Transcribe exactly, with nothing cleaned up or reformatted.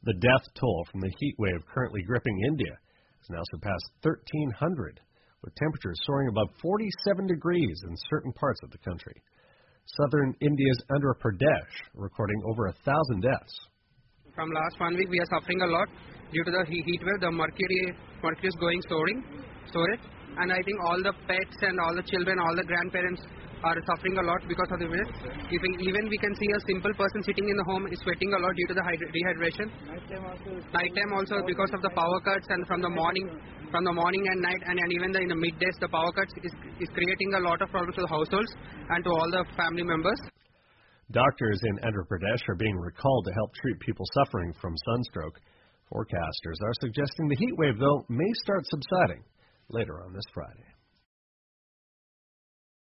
The death toll from the heat wave currently gripping India has now surpassed thirteen hundred, with temperatures soaring above forty-seven degrees in certain parts of the country. Southern India's Andhra Pradesh recording over a thousand deaths. From last one week, we are suffering a lot due to the heat wave. The mercury, mercury is going soaring, storage, and I think all the pets and all the children, all the grandparents are suffering a lot because of the weather. Even, even we can see a simple person sitting in the home is sweating a lot due to the dehydration. Nighttime also, Nighttime also because of the power cuts, and from the morning, from the morning and night, and, and even the, in the middays, the power cuts is, is creating a lot of problems to the households and to all the family members. Doctors in Andhra Pradesh are being recalled to help treat people suffering from sunstroke. Forecasters are suggesting the heat wave, though, may start subsiding later on this Friday.